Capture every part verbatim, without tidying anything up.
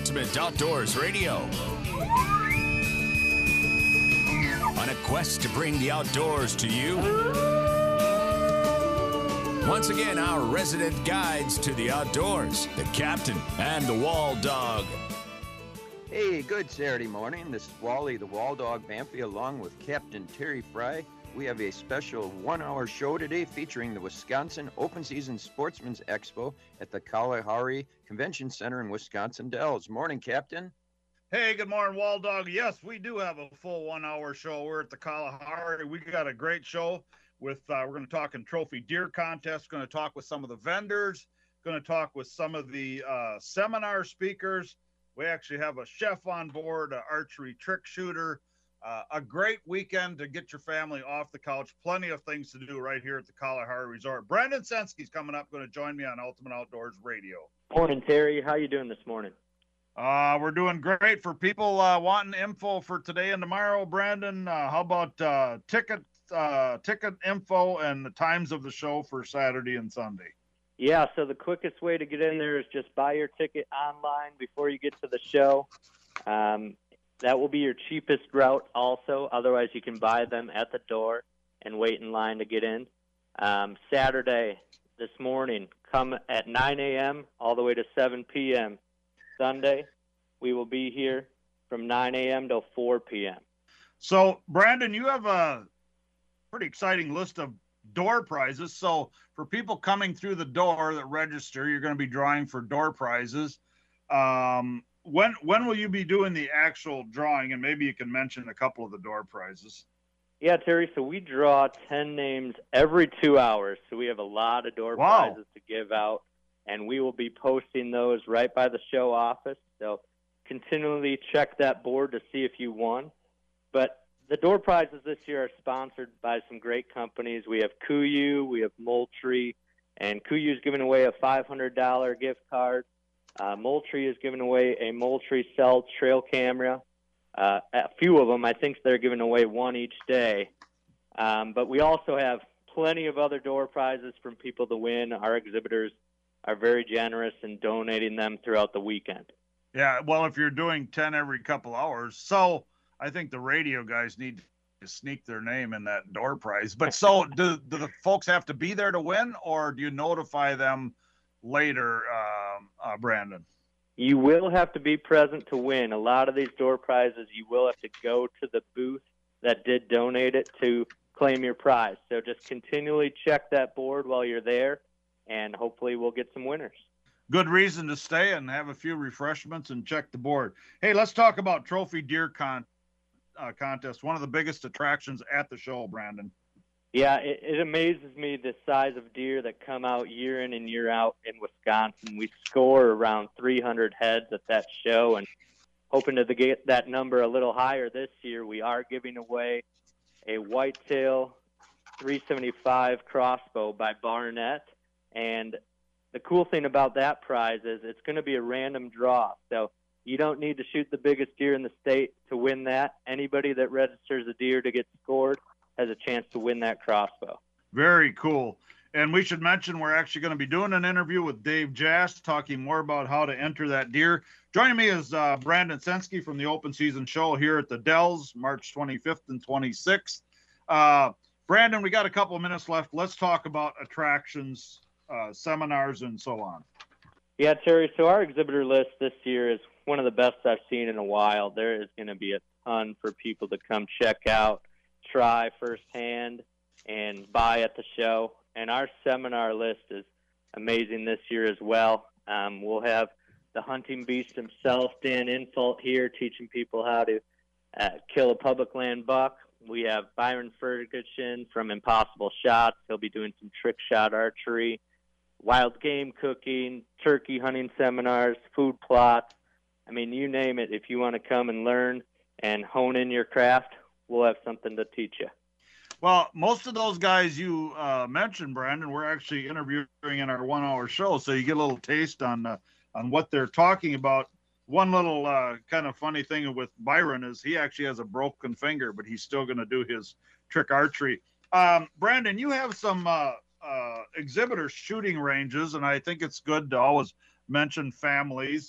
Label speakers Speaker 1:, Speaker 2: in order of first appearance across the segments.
Speaker 1: Ultimate Outdoors Radio. On a quest to bring the outdoors to you. Once again, our resident guides to the outdoors, the captain and the wall dog.
Speaker 2: Hey, good Saturday morning. This is Wally the Wall Dog Bamfy along with Captain Terry Fry. We have a special one-hour show today featuring the Wisconsin Open Season Sportsman's Expo at the Kalahari Convention Center in Wisconsin Dells. Morning, Captain.
Speaker 3: Hey, good morning, Wall Dog. Yes, we do have a full one-hour show. We're at the Kalahari. We got a great show with, uh, we're going to talk in trophy deer contest, going to talk with some of the vendors, going to talk with some of the uh, seminar speakers. We actually have a chef on board, an archery trick shooter. Uh, a great weekend to get your family off the couch. Plenty of things to do right here at the Kalahari Resort. Brandon Senske's coming up, going to join me on Ultimate Outdoors Radio.
Speaker 4: Morning, Terry. How you doing this morning?
Speaker 3: Uh, we're doing great. For people uh, wanting info for today and tomorrow, Brandon, uh, how about uh, ticket, uh, ticket info and the times of the show for Saturday and Sunday?
Speaker 4: Yeah, so the quickest way to get in there is just buy your ticket online before you get to the show. Um, That will be your cheapest route also. Otherwise, you can buy them at the door and wait in line to get in. Um, Saturday, this morning, come at nine a.m. all the way to seven p.m. Sunday, we will be here from nine a.m. till four p.m.
Speaker 3: So, Brandon, you have a pretty exciting list of door prizes. So, for people coming through the door that register, you're going to be drawing for door prizes. Um When when will you be doing the actual drawing? And maybe you can mention a couple of the door prizes.
Speaker 4: Yeah, Terry, so we draw ten names every two hours. So we have a lot of door
Speaker 3: Wow.
Speaker 4: prizes to give out, and we will be posting those right by the show office. So continually check that board to see if you won. But the door prizes this year are sponsored by some great companies. We have Kuiu, we have Moultrie, and Kuiu is giving away a five hundred dollars gift card. Uh, Moultrie is giving away a Moultrie Cell trail camera. Uh, a few of them, I think they're giving away one each day. Um, but we also have plenty of other door prizes from people to win. Our exhibitors are very generous in donating them throughout the weekend.
Speaker 3: Yeah, well, if you're doing ten every couple hours, so I think the radio guys need to sneak their name in that door prize. But so do, do the folks have to be there to win, or do you notify them later, um, uh, Brandon?
Speaker 4: You will have to be present to win. A lot of these door prizes, you will have to go to the booth that did donate it to claim your prize. So just continually check that board while you're there, and hopefully we'll get some winners.
Speaker 3: Good reason to stay and have a few refreshments and check the board. Hey, let's talk about Trophy Deer con- uh, Contest, one of the biggest attractions at the show, Brandon.
Speaker 4: Yeah, it, it amazes me the size of deer that come out year in and year out in Wisconsin. We score around three hundred heads at that show, and hoping to get that number a little higher this year, we are giving away a whitetail three seventy-five crossbow by Barnett. And the cool thing about that prize is it's going to be a random draw. So you don't need to shoot the biggest deer in the state to win that. Anybody that registers a deer to get scored has a chance to win that crossbow.
Speaker 3: Very cool. And we should mention we're actually going to be doing an interview with Dave Jast, talking more about how to enter that deer. Joining me is uh, Brandon Senske from the Open Season Show here at the Dells, March twenty-fifth and twenty-sixth. Uh, Brandon, we got a couple of minutes left. Let's talk about attractions, uh, seminars, and so on.
Speaker 4: Yeah, Terry, so our exhibitor list this year is one of the best I've seen in a while. There is going to be a ton for people to come check out, try firsthand, and buy at the show. And our seminar list is amazing this year as well. Um, we'll have the hunting beast himself, Dan Infalt, here teaching people how to uh, kill a public land buck. We have Byron Ferguson from Impossible Shots. He'll be doing some trick shot archery, wild game cooking, turkey hunting seminars, food plots. I mean, you name it. If you want to come and learn and hone in your craft, we'll have something to teach you.
Speaker 3: Well, most of those guys you uh, mentioned, Brandon, we're actually interviewing in our one-hour show, so you get a little taste on uh, on what they're talking about. One little uh, kind of funny thing with Byron is he actually has a broken finger, but he's still going to do his trick archery. Um, Brandon, you have some uh, uh, exhibitor shooting ranges, and I think it's good to always mention families.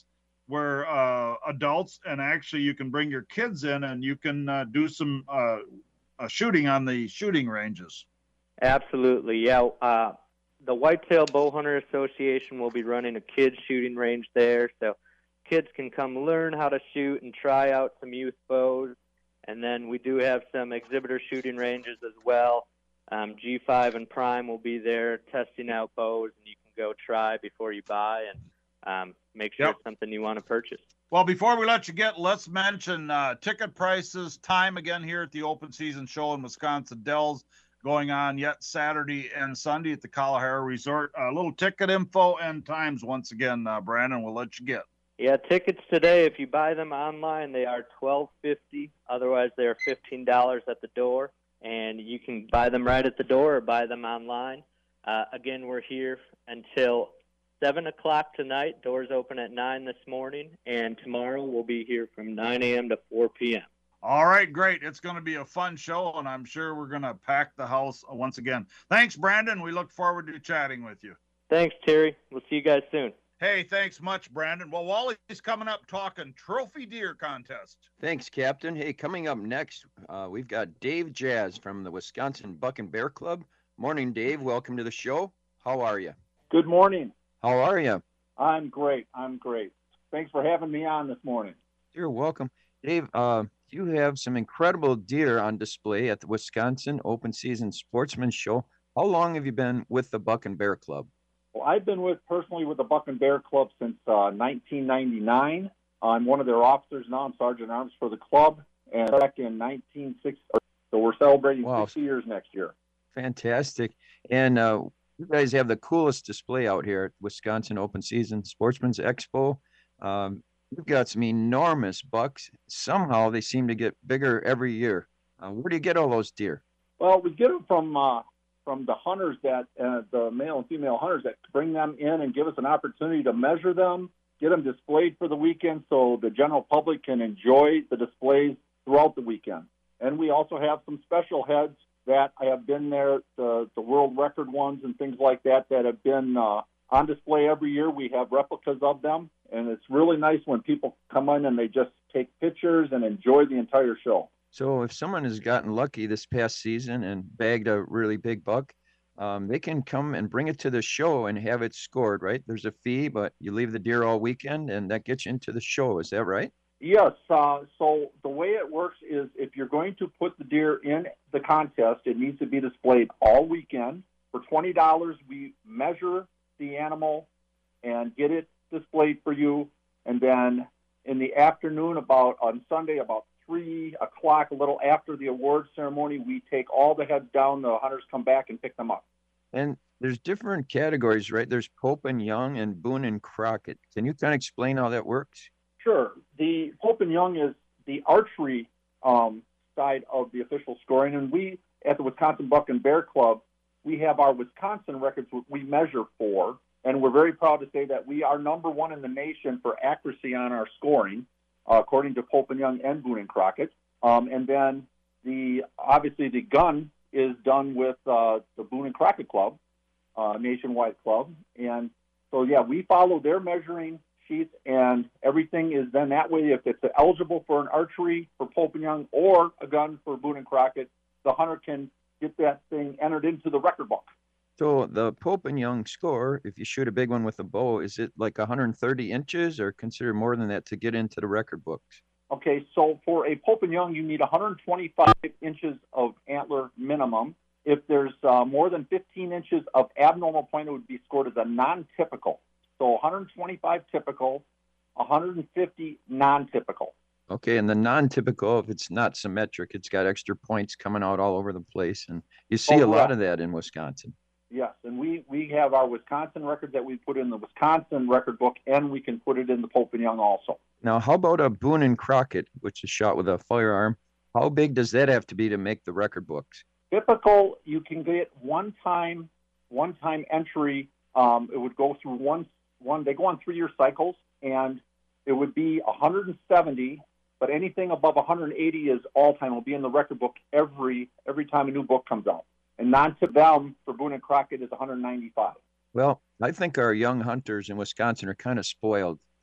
Speaker 3: where uh, adults and actually you can bring your kids in and you can uh, do some uh, uh, shooting on the shooting ranges.
Speaker 4: Absolutely, yeah. Uh, the Whitetail Bowhunter Association will be running a kids shooting range there, so kids can come learn how to shoot and try out some youth bows. And then we do have some exhibitor shooting ranges as well. Um, G five and Prime will be there testing out bows, and you can go try before you buy and um, make sure
Speaker 3: Yep.
Speaker 4: it's something you want to purchase.
Speaker 3: Well, before we let you get, let's mention uh, ticket prices, time again here at the open season show in Wisconsin Dells, going on yet Saturday and Sunday at the Kalahari Resort. A uh, little ticket info and times once again, uh, Brandon, we'll let you get.
Speaker 4: Yeah, tickets today, if you buy them online, they are twelve fifty. Otherwise, they are fifteen dollars at the door, and you can buy them right at the door or buy them online. Uh, again, we're here until seven o'clock tonight. Doors open at nine this morning, and tomorrow we'll be here from nine a.m. to four p.m.
Speaker 3: All right, great. It's going to be a fun show, and I'm sure we're going to pack the house once again. Thanks, Brandon. We look forward to chatting with you.
Speaker 4: Thanks, Terry. We'll see you guys soon.
Speaker 3: Hey, thanks much, Brandon. Well, Wally's coming up talking trophy deer contest.
Speaker 2: Thanks, Captain. Hey, coming up next, uh, we've got Dave Jazz from the Wisconsin Buck and Bear Club. Morning, Dave. Welcome to the show. How are you?
Speaker 5: Good morning.
Speaker 2: How are you?
Speaker 5: I'm great. I'm great. Thanks for having me on this morning.
Speaker 2: You're welcome. Dave, uh, you have some incredible deer on display at the Wisconsin Open Season Sportsman Show. How long have you been with the Buck and Bear Club?
Speaker 5: Well, I've been with personally with the Buck and Bear Club since uh, nineteen ninety-nine. I'm one of their officers now. I'm Sergeant Arms for the club, and back in nineteen sixty. So we're celebrating
Speaker 2: Wow.
Speaker 5: sixty years next year.
Speaker 2: Fantastic. And uh, you guys have the coolest display out here at Wisconsin Open Season Sportsman's Expo. Um, you've got some enormous bucks. Somehow they seem to get bigger every year. Uh, where do you get all those deer?
Speaker 5: Well, we get them from uh, from the hunters that uh, the male and female hunters that bring them in and give us an opportunity to measure them, get them displayed for the weekend, so the general public can enjoy the displays throughout the weekend. And we also have some special heads that have been there, the, the world record ones and things like that, that have been uh, on display every year. We have replicas of them, and it's really nice when people come in and they just take pictures and enjoy the entire show.
Speaker 2: So if someone has gotten lucky this past season and bagged a really big buck, um, they can come and bring it to the show and have it scored, right? There's a fee, but you leave the deer all weekend, and that gets you into the show. Is that right?
Speaker 5: Yes. Uh, so the way it works is if you're going to put the deer in the contest, it needs to be displayed all weekend. For twenty dollars, we measure the animal and get it displayed for you. And then in the afternoon, about on Sunday, about three o'clock, a little after the award ceremony, we take all the heads down. The hunters come back and pick them up.
Speaker 2: And there's different categories, right? There's Pope and Young and Boone and Crockett. Can you kind of explain how that works?
Speaker 5: Sure. The Pope and Young is the archery um, side of the official scoring, and we at the Wisconsin Buck and Bear Club, we have our Wisconsin records we measure for, and we're very proud to say that we are number one in the nation for accuracy on our scoring, uh, according to Pope and Young and Boone and Crockett. Um, and then the obviously the gun is done with uh, the Boone and Crockett Club, uh, nationwide club, and so yeah, we follow their measuring sheets, and everything is then that way. If it's eligible for an archery for Pope and Young or a gun for Boone and Crockett, the hunter can get that thing entered into the record book.
Speaker 2: So the Pope and Young score, if you shoot a big one with a bow, is it like one hundred thirty inches or consider more than that to get into the record books?
Speaker 5: Okay, so for a Pope and Young, you need one hundred twenty-five inches of antler minimum. If there's uh, more than fifteen inches of abnormal point, it would be scored as a non-typical. So one hundred twenty-five typical, one hundred fifty non-typical.
Speaker 2: Okay, and the non-typical, if it's not symmetric, it's got extra points coming out all over the place. And you see
Speaker 5: Oh,
Speaker 2: a lot
Speaker 5: yeah.
Speaker 2: of that in Wisconsin.
Speaker 5: Yes, and we, we have our Wisconsin record that we put in the Wisconsin record book, and we can put it in the Pope and Young also.
Speaker 2: Now, how about a Boone and Crockett, which is shot with a firearm? How big does that have to be to make the record books?
Speaker 5: Typical, you can get one-time one-time entry. Um, it would go through one one. They go on three-year cycles, and it would be one hundred seventy. But anything above one hundred eighty is all-time. It will be in the record book every every time a new book comes out. And non-tip down for Boone and Crockett is one hundred ninety-five.
Speaker 2: Well, I think our young hunters in Wisconsin are kind of spoiled.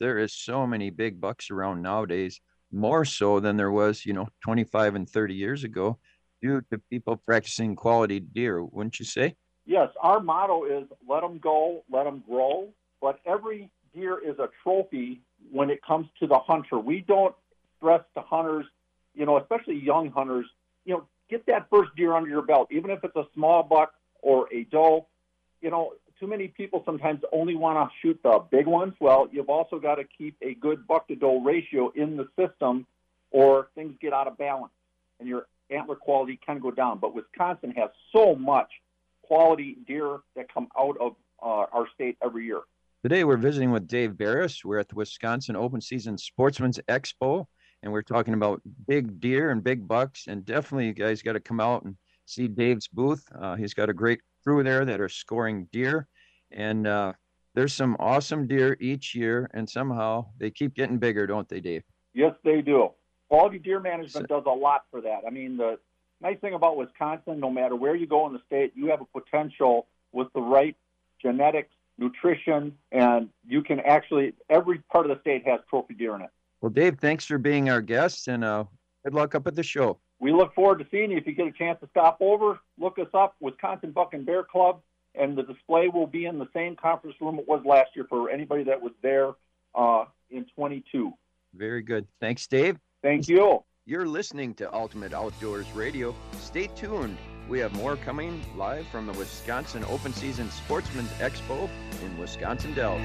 Speaker 2: there is so many big bucks around nowadays, more so than there was, you know, twenty-five and thirty years ago, due to people practicing quality deer, wouldn't you say?
Speaker 5: Yes, our motto is let them go, let them grow, but every deer is a trophy when it comes to the hunter. We don't stress to hunters, you know, especially young hunters, you know, get that first deer under your belt, even if it's a small buck or a doe. You know, too many people sometimes only want to shoot the big ones. Well, you've also got to keep a good buck to doe ratio in the system, or things get out of balance and your antler quality can go down. But Wisconsin has so much quality deer that come out of uh, our state every year.
Speaker 2: Today we're visiting with Dave Barris. We're at the Wisconsin Open Season Sportsman's Expo, and we're talking about big deer and big bucks. And definitely, you guys got to come out and see Dave's booth. Uh, he's got a great crew there that are scoring deer, and uh, there's some awesome deer each year, and somehow they keep getting bigger, don't they, Dave?
Speaker 5: Yes, they do. Quality deer management does a lot for that. I mean, the nice thing about Wisconsin, no matter where you go in the state, you have a potential with the right genetics, nutrition, and you can actually, every part of the state has trophy deer in it.
Speaker 2: Well, Dave, thanks for being our guest, and uh, good luck up at the show.
Speaker 5: We look forward to seeing you. If you get a chance to stop over, look us up, Wisconsin Buck and Bear Club, and the display will be in the same conference room it was last year for anybody that was there uh, in twenty-two.
Speaker 2: Very good. Thanks, Dave.
Speaker 5: Thank you.
Speaker 2: You're listening to Ultimate Outdoors Radio. Stay tuned. We have more coming live from the Wisconsin Open Season Sportsman's Expo in Wisconsin Dells.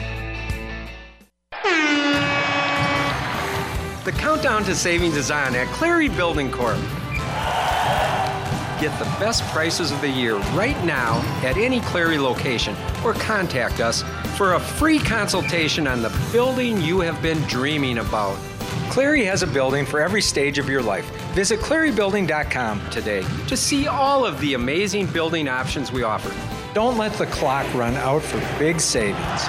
Speaker 6: The countdown to savings is on at Clary Building Corp. Get the best prices of the year right now at any Clary location, or contact us for a free consultation on the building you have been dreaming about. Clary has a building for every stage of your life. Visit clary building dot com today to see all of the amazing building options we offer. Don't let the clock run out for big savings.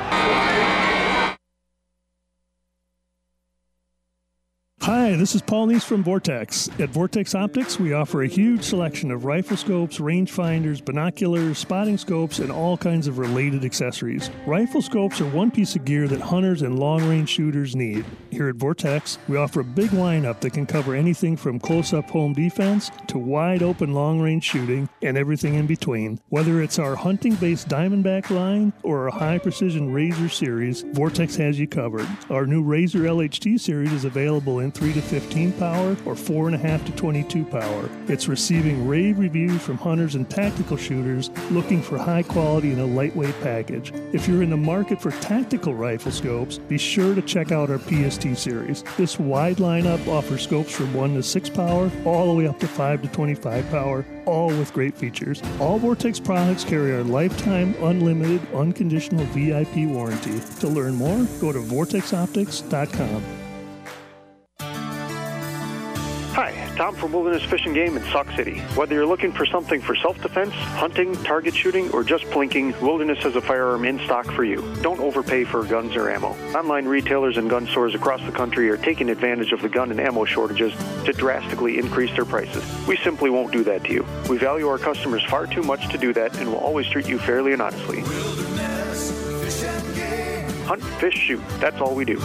Speaker 7: Hi, this is Paul Neese from Vortex. At Vortex Optics, we offer a huge selection of rifle scopes, rangefinders, binoculars, spotting scopes, and all kinds of related accessories. Rifle scopes are one piece of gear that hunters and long-range shooters need. Here at Vortex, we offer a big lineup that can cover anything from close-up home defense to wide-open long-range shooting and everything in between. Whether it's our hunting-based Diamondback line or our high-precision Razor series, Vortex has you covered. Our new Razor L H T series is available in three to fifteen power or four point five to twenty-two power. It's receiving rave reviews from hunters and tactical shooters looking for high quality in a lightweight package. If you're in the market for tactical rifle scopes, be sure to check out our P S T series. This wide lineup offers scopes from one to six power all the way up to five to twenty-five power, all with great features. All Vortex products carry our lifetime, unlimited, unconditional V I P warranty. To learn more, go to vortex optics dot com.
Speaker 8: Hi, Tom from Wilderness Fish and Game in Sauk City. Whether you're looking for something for self-defense, hunting, target shooting, or just plinking, Wilderness has a firearm in stock for you. Don't overpay for guns or ammo. Online retailers and gun stores across the country are taking advantage of the gun and ammo shortages to drastically increase their prices. We simply won't do that to you. We value our customers far too much to do that and will always treat you fairly and honestly.
Speaker 1: Wilderness Fish and Game.
Speaker 8: Hunt, fish, shoot. That's all we do.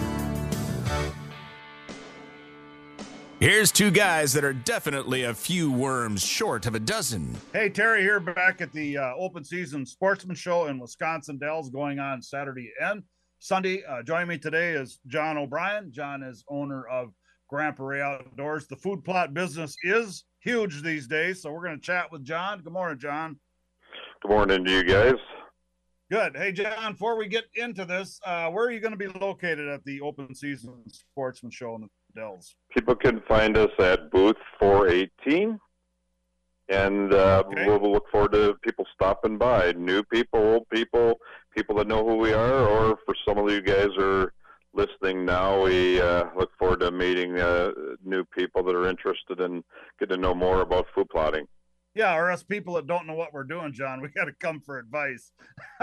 Speaker 1: Here's two guys that are definitely a few worms short of a dozen.
Speaker 3: Hey, Terry here, back at the uh, Open Season Sportsman Show in Wisconsin Dells, going on Saturday and Sunday. Uh, joining me today is John O'Brien. John is owner of Grand Prairie Outdoors. The food plot business is huge these days, so we're going to chat with John. Good morning, John.
Speaker 9: Good morning to you guys.
Speaker 3: Good. Hey, John, before we get into this, uh, where are you going to be located at the Open Season Sportsman Show in the Dells?
Speaker 9: People can find us at booth four eighteen, and uh,
Speaker 3: Okay.
Speaker 9: we'll look forward to people stopping by, new people, old people, people that know who we are, or for some of you guys who are listening now, we uh, look forward to meeting uh, new people that are interested in getting to know more about food plotting.
Speaker 3: Yeah, or us people that don't know what we're doing, John, we got to come for advice.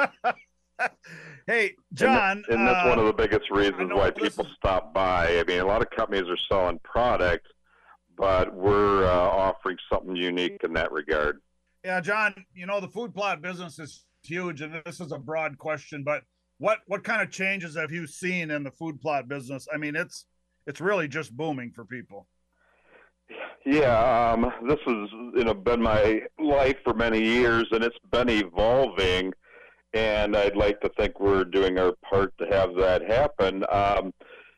Speaker 3: Hey, John.
Speaker 9: And, and that's
Speaker 3: uh,
Speaker 9: one of the biggest reasons
Speaker 3: know
Speaker 9: why
Speaker 3: this
Speaker 9: people
Speaker 3: is-
Speaker 9: stop by. I mean, a lot of companies are selling product, but we're uh, offering something unique in that regard.
Speaker 3: Yeah, John, you know, the food plot business is huge, and this is a broad question, but what what kind of changes have you seen in the food plot business? I mean, it's it's really just booming for people.
Speaker 9: Yeah, um, this has you know been my life for many years, and it's been evolving. And I'd like to think we're doing our part to have that happen. Um,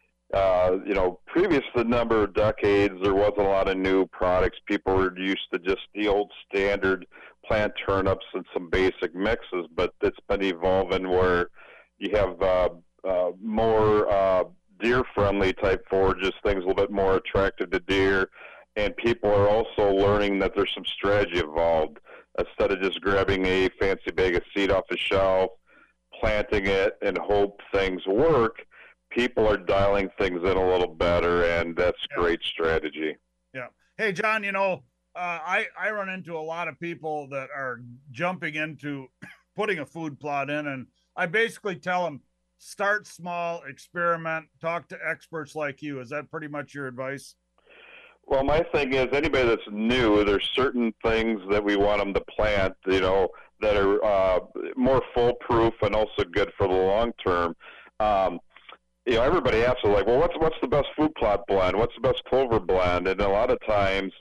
Speaker 9: uh, you know, previous to the number of decades, there wasn't a lot of new products. People were used to just the old standard plant turnips and some basic mixes, but it's been evolving where you have uh, uh, more uh, deer-friendly type forages, things a little bit more attractive to deer, and people are also learning that there's some strategy involved. Instead of just grabbing a fancy bag of seed off the shelf, planting it, and hope things work, people are dialing things in a little better, and that's
Speaker 3: yeah.
Speaker 9: great strategy.
Speaker 3: Yeah. Hey, John, you know, uh, I, I run into a lot of people that are jumping into putting a food plot in, and I basically tell them, start small, experiment, talk to experts like you. Is that pretty much your advice?
Speaker 9: Well, my thing is, anybody that's new, there's certain things that we want them to plant, you know, that are uh, more foolproof and also good for the long term. Um, you know, everybody asks, like, well, what's what's the best food plot blend? What's the best clover blend? And a lot of times,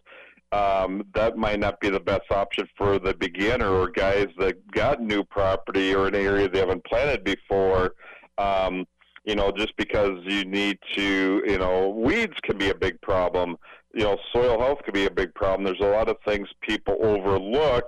Speaker 9: um, that might not be the best option for the beginner or guys that got new property or an area they haven't planted before. Um, you know, just because you need to, you know, weeds can be a big problem. You know, soil health could be a big problem. There's a lot of things people overlook,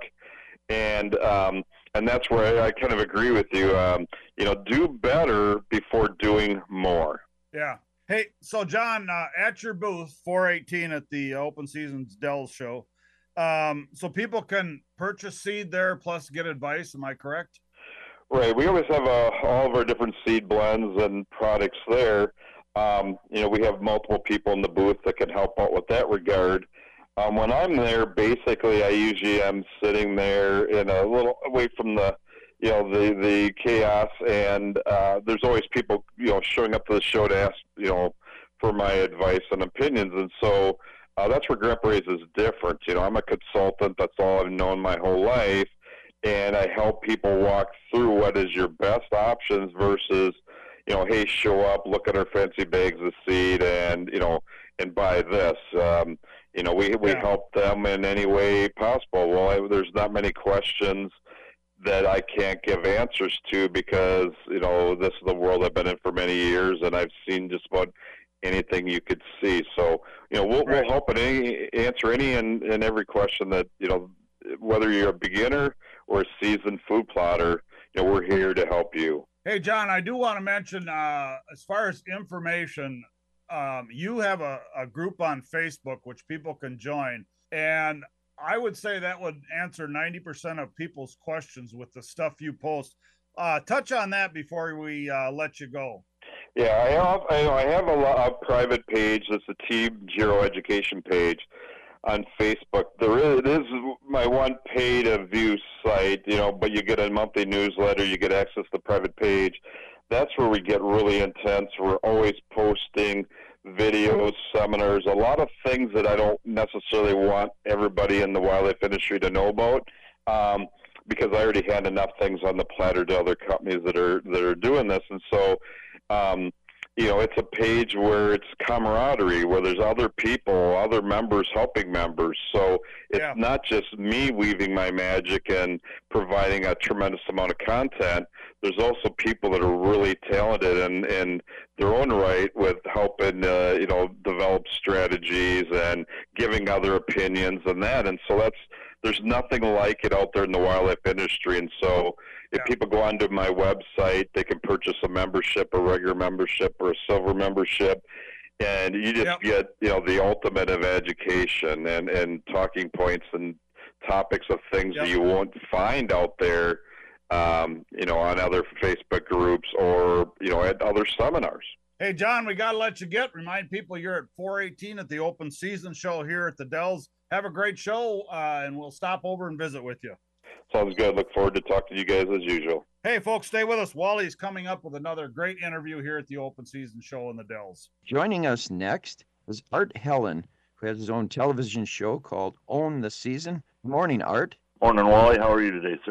Speaker 9: and um, and that's where I, I kind of agree with you. Um, you know, do better before doing more.
Speaker 3: Yeah. Hey, so John, uh, at your booth, four eighteen at the Open Seasons Dells show, um, so people can purchase seed there plus get advice. Am I correct?
Speaker 9: Right. We always have uh, all of our different seed blends and products there. Um, you know, we have multiple people in the booth that can help out with that regard. Um, when I'm there, basically, I usually am sitting there in a little away from the, you know, the, the chaos, and uh, there's always people, you know, showing up to the show to ask, you know, for my advice and opinions. And so uh, that's where Grandpa Ray's is different. You know, I'm a consultant. That's all I've known my whole life. And I help people walk through what is your best options versus, you know, hey, show up, look at our fancy bags of seed, and you know, and buy this. Um, you know, we we
Speaker 3: yeah.
Speaker 9: help them in any way possible. Well, I, there's not many questions that I can't give answers to because you know this is the world I've been in for many years, and I've seen just about anything you could see. So you know, we'll
Speaker 3: right.
Speaker 9: we'll help in any answer any and, and every question that you know, whether you're a beginner or a seasoned food plotter. You know, we're here to help you.
Speaker 3: Hey, John, I do want to mention, uh, as far as information, um, you have a, a group on Facebook which people can join. And I would say that would answer ninety percent of people's questions with the stuff you post. Uh, touch on that before we uh, let you go.
Speaker 9: Yeah, I have, I, I have a, a private page. That's the Team Giro Education page on Facebook. There is, it is my one pay-to-view site, you know, but you get a monthly newsletter, you get access to the private page. That's where we get really intense. We're always posting videos, seminars, a lot of things that I don't necessarily want everybody in the wildlife industry to know about, um, because I already had enough things on the platter to other companies that are that are doing this. And so, um, you know, it's a page where it's camaraderie, where there's other people, other members helping members. So it's
Speaker 3: yeah.
Speaker 9: not just me weaving my magic and providing a tremendous amount of content. There's also people that are really talented in, in their own right with helping, uh, you know, develop strategies and giving other opinions and that. And so that's, there's nothing like it out there in the wildlife industry. And so if
Speaker 3: yeah.
Speaker 9: people go onto my website, they can purchase a membership, a regular membership, or a silver membership, and you just
Speaker 3: yep.
Speaker 9: get, you know, the ultimate of education and, and talking points and topics of things
Speaker 3: yep.
Speaker 9: that you won't find out there, um, you know, on other Facebook groups or, you know, at other seminars.
Speaker 3: Hey, John, we got to let you get. Remind people you're at four eighteen at the Open Season show here at the Dells. Have a great show, uh, and we'll stop over and visit with you.
Speaker 9: Sounds good. Look forward to talking to you guys as usual.
Speaker 3: Hey, folks, stay with us. Wally's coming up with another great interview here at the Open Season show in the Dells.
Speaker 2: Joining us next is Art Helen, who has his own television show called Own the Season. Good morning, Art.
Speaker 10: Morning, Wally. How are you today, sir?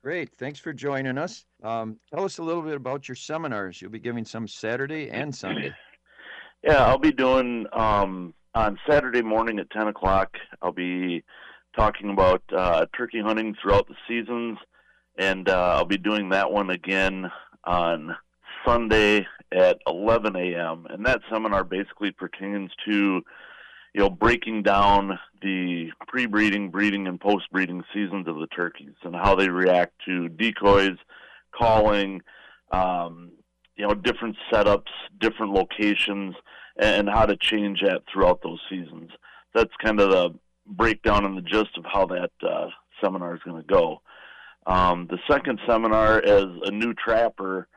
Speaker 2: Great. Thanks for joining us. Um, tell us a little bit about your seminars. You'll be giving some Saturday and Sunday.
Speaker 10: Yeah, I'll be doing um, on Saturday morning at ten o'clock. I'll be talking about uh, turkey hunting throughout the seasons, and uh, I'll be doing that one again on Sunday at eleven a.m. And that seminar basically pertains to, you know, breaking down the pre-breeding, breeding, and post-breeding seasons of the turkeys and how they react to decoys, calling, um, you know, different setups, different locations, and how to change that throughout those seasons. That's kind of the breakdown and the gist of how that uh, seminar is going to go. Um, the second seminar, as a new trapper,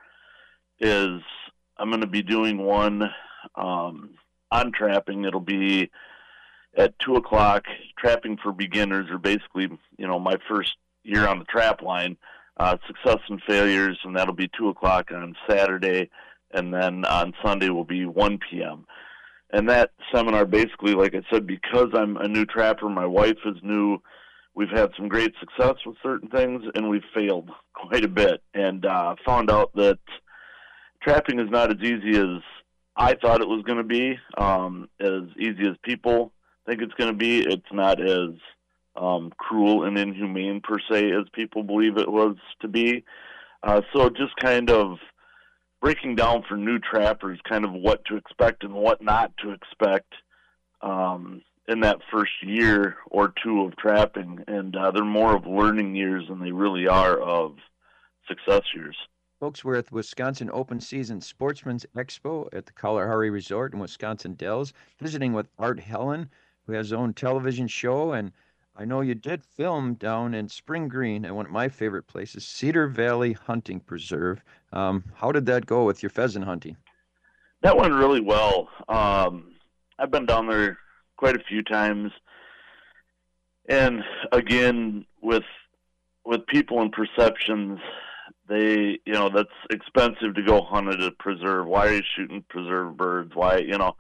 Speaker 10: is I'm going to be doing one um, on trapping. It'll be at two o'clock, trapping for beginners, or basically, you know, my first year on the trap line, uh, success and failures, and that'll be two o'clock on Saturday, and then on Sunday will be one p.m. And that seminar, basically, like I said, because I'm a new trapper, my wife is new, we've had some great success with certain things, and we've failed quite a bit, and uh, found out that trapping is not as easy as I thought it was going to be, um, as easy as people think it's going to be. It's not as um, cruel and inhumane, per se, as people believe it was to be. Uh, so just kind of breaking down for new trappers kind of what to expect and what not to expect um, in that first year or two of trapping. And uh, they're more of learning years than they really are of success years.
Speaker 2: Folks, we're at the Wisconsin Open Season Sportsman's Expo at the Kalahari Resort in Wisconsin Dells, visiting with Art Helen, who has his own television show. And I know you did film down in Spring Green at one of my favorite places, Cedar Valley Hunting Preserve. Um, how did that go with your pheasant hunting?
Speaker 10: That went really well. Um, I've been down there quite a few times. And again, with with people and perceptions, they, you know, that's expensive to go hunt at a preserve. Why are you shooting preserve birds? Why, you know,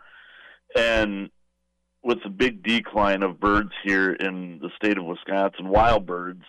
Speaker 10: and with the big decline of birds here in the state of Wisconsin, wild birds,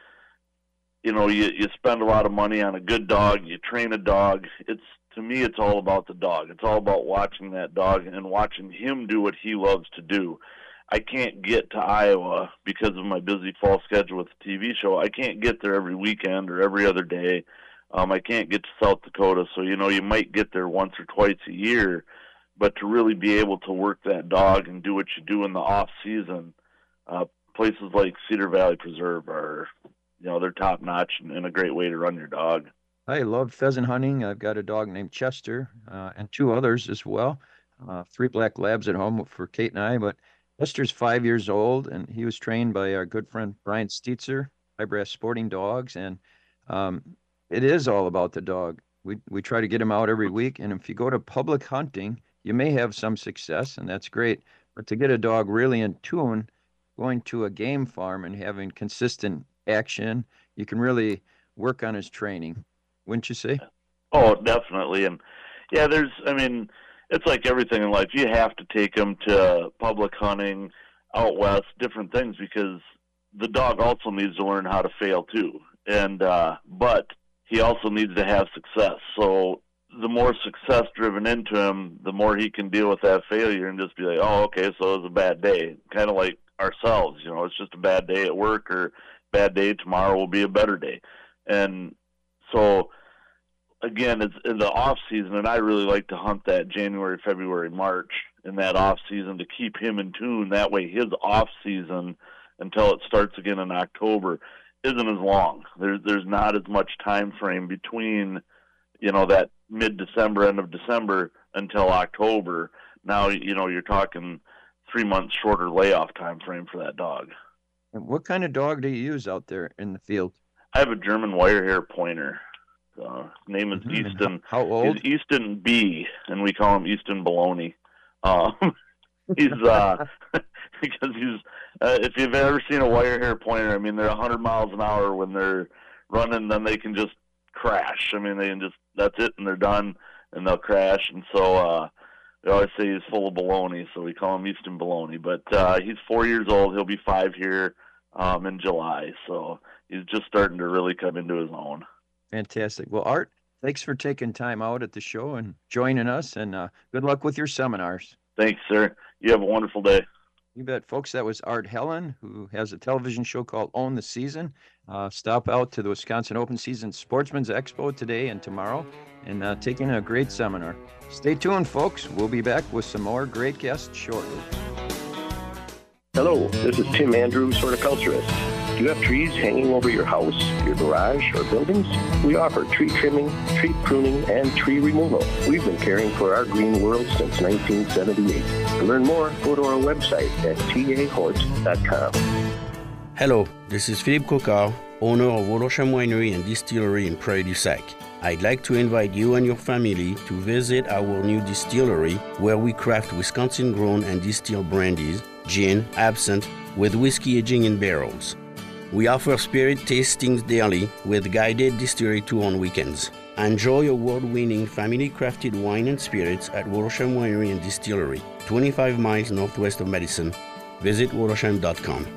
Speaker 10: you know, you, you spend a lot of money on a good dog, you train a dog. It's, to me, it's all about the dog. It's all about watching that dog and watching him do what he loves to do. I can't get to Iowa because of my busy fall schedule with the T V show. I can't get there every weekend or every other day. Um, I can't get to South Dakota. So, you know, you might get there once or twice a year, but to really be able to work that dog and do what you do in the off season, uh, places like Cedar Valley Preserve are, you know, they're top notch and, and a great way to run your dog.
Speaker 2: I love pheasant hunting. I've got a dog named Chester uh, and two others as well. Uh, three black labs at home for Kate and I, but Chester's five years old, and he was trained by our good friend Brian Steitzer, Highbrass Sporting Dogs, and um, it is all about the dog. We we try to get him out every week, and if you go to public hunting, you may have some success, and that's great. But to get a dog really in tune, going to a game farm and having consistent action, you can really work on his training, wouldn't you say?
Speaker 10: Oh, definitely. And yeah, there's, I mean, it's like everything in life. You have to take them to public hunting, out west, different things, because the dog also needs to learn how to fail too. And, uh, but he also needs to have success. So the more success driven into him, the more he can deal with that failure and just be like, oh, okay, so it was a bad day. Kind of like ourselves, you know, it's just a bad day at work, or bad day tomorrow will be a better day. And so, again, it's in the off season, and I really like to hunt that January, February, March in that off season to keep him in tune. That way his off season until it starts again in October isn't as long. There's there's not as much time frame between, you know, that mid-December, end of December until October. Now, you know, you're talking three months shorter layoff time frame for that dog.
Speaker 2: And what kind of dog do you use out there in the field?
Speaker 10: I have a German wire hair pointer. Uh, his name is
Speaker 2: Mm-hmm.
Speaker 10: Easton.
Speaker 2: How old?
Speaker 10: He's Easton B, and we call him Easton Baloney. Um, he's uh, because he's. Uh, if you've ever seen a wire hair pointer, I mean, they're one hundred miles an hour when they're running. Then they can just crash. I mean, they can just that's it, and they're done, and they'll crash. And so uh, we always say he's full of baloney, so we call him Easton Baloney. But uh, he's four years old. He'll be five here um, in July. So he's just starting to really come into his own.
Speaker 2: Fantastic. Well, Art, thanks for taking time out at the show and joining us, and uh, good luck with your seminars.
Speaker 10: Thanks, sir. You have a wonderful day.
Speaker 2: You bet, folks. That was Art Helen, who has a television show called Own the Season. Uh, stop out to the Wisconsin Open Season Sportsman's Expo today and tomorrow, and uh, take in a great seminar. Stay tuned, folks. We'll be back with some more great guests shortly.
Speaker 11: Hello, this is Tim Andrews, horticulturist. Do you have trees hanging over your house, your garage, or buildings? We offer tree trimming, tree pruning, and tree removal. We've been caring for our green world since nineteen seventy-eight. To learn more, go to our website at t a hort dot com.
Speaker 12: Hello, this is Philippe Cocard, owner of Watersham Winery and Distillery in Prairie du Sac. I'd like to invite you and your family to visit our new distillery where we craft Wisconsin-grown and distilled brandies, gin, absinthe, with whiskey aging in barrels. We offer spirit tastings daily with guided distillery tour on weekends. Enjoy award-winning family-crafted wine and spirits at Watersham Winery and Distillery, twenty-five miles northwest of Madison. Visit watersham dot com.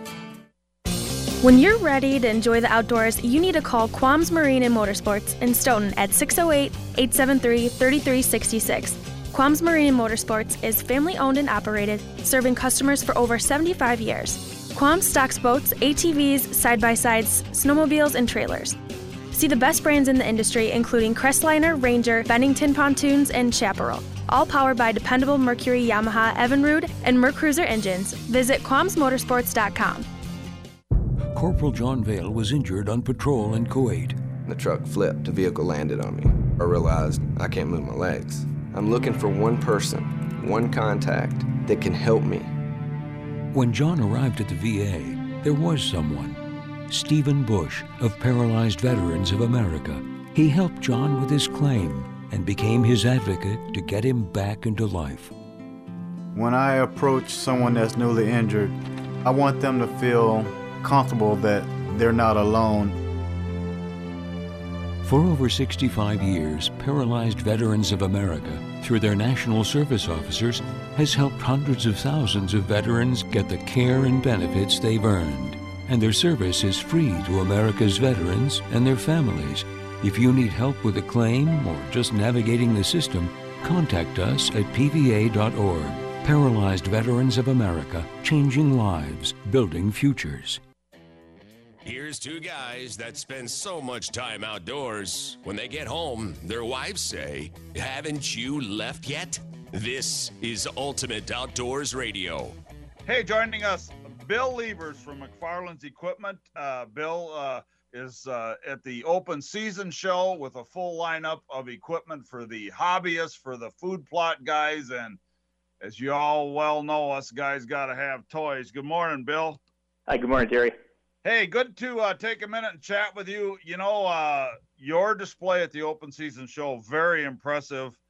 Speaker 13: When you're ready to enjoy the outdoors, you need to call Quams Marine and Motorsports in Stoughton at six oh eight, eight seven three, three three six six. Quams Marine and Motorsports is family-owned and operated, serving customers for over seventy-five years. Quams stocks boats, A T Vs, side-by-sides, snowmobiles, and trailers. See the best brands in the industry, including Crestliner, Ranger, Bennington Pontoons, and Chaparral. All powered by dependable Mercury, Yamaha, Evinrude, and Mercruiser engines. Visit quams motorsports dot com.
Speaker 14: Corporal John Vale was injured on patrol in Kuwait.
Speaker 15: The truck flipped, the vehicle landed on me. I realized I can't move my legs. I'm looking for one person, one contact that can help me.
Speaker 14: When John arrived at the V A, there was someone. Stephen Bush of Paralyzed Veterans of America. He helped John with his claim and became his advocate to get him back into life.
Speaker 16: When I approach someone that's newly injured, I want them to feel comfortable that they're not alone.
Speaker 14: For over sixty-five years, Paralyzed Veterans of America, through their national service officers, has helped hundreds of thousands of veterans get the care and benefits they've earned. And their service is free to America's veterans and their families. If you need help with a claim or just navigating the system, contact us at p v a dot org. Paralyzed Veterans of America, changing lives, building futures.
Speaker 1: Here's two guys that spend so much time outdoors. When they get home, their wives say, "Haven't you left yet?" This is Ultimate Outdoors Radio.
Speaker 3: Hey, joining us, Bill Levers from McFarland's Equipment. Uh, Bill uh, is uh, at the Open Season Show with a full lineup of equipment for the hobbyists, for the food plot guys, and as you all well know, us guys got to have toys. Good morning, Bill.
Speaker 4: Hi, good morning, Terry.
Speaker 3: Hey, good to uh, take a minute and chat with you. You know, uh, your display at the Open Season Show, very impressive.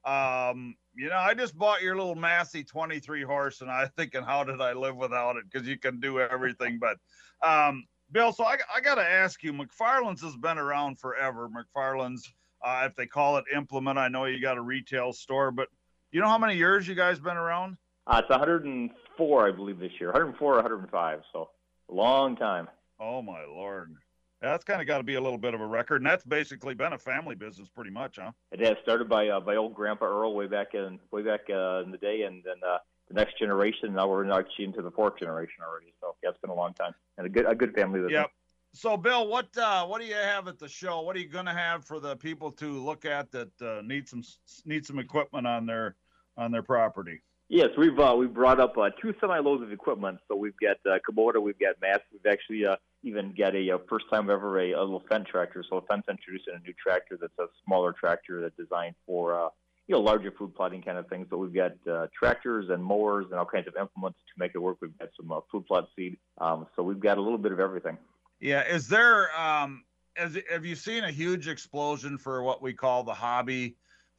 Speaker 3: Um, you know, I just bought your little Massey twenty-three horse, and I'm thinking, how did I live without it? Because you can do everything. But, um, Bill, so I, I got to ask you, McFarland's has been around forever. McFarland's, uh, if they call it Implement, I know you got a retail store, but you know how many years you guys been around?
Speaker 17: Uh, it's one hundred four, I believe, this year. one hundred four or one hundred five, so a long time.
Speaker 3: Oh, my Lord. That's kind of got to be a little bit of a record, and that's basically been a family business pretty much, huh?
Speaker 17: It has started by uh, by old Grandpa Earl way back in way back uh, in the day, and then uh, the next generation. Now we're actually into the fourth generation already. So yeah, it's been a long time, and a good a good family business.
Speaker 3: Yep. So, Bill, what uh, what do you have at the show? What are you going to have for the people to look at that uh, need some need some equipment on their on their property?
Speaker 17: Yes, we've uh, we've brought up uh, two semi-loads of equipment. So we've got uh, Kubota, we've got mats. We've actually uh, even got a, a first time ever a, a little Fendt tractor. So Fendt introducing a new tractor that's a smaller tractor that's designed for uh, you know larger food plotting kind of things. But we've got uh, tractors and mowers and all kinds of implements to make it work. We've got some uh, food plot seed. Um, so we've got a little bit of everything.
Speaker 3: Yeah, is there? Um, is, have you seen a huge explosion for what we call the hobby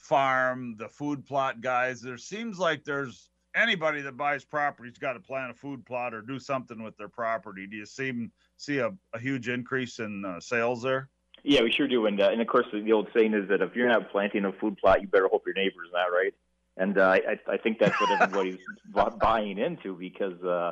Speaker 3: farm, the food plot guys? There seems like there's anybody that buys property's got to plant a food plot or do something with their property. Do you see see a, a huge increase in uh, sales there?
Speaker 17: Yeah, we sure do. And uh, and of course, the old saying is that if you're not planting a food plot, you better hope your neighbor's not, right? And uh, I I think that's what everybody's buying into because uh,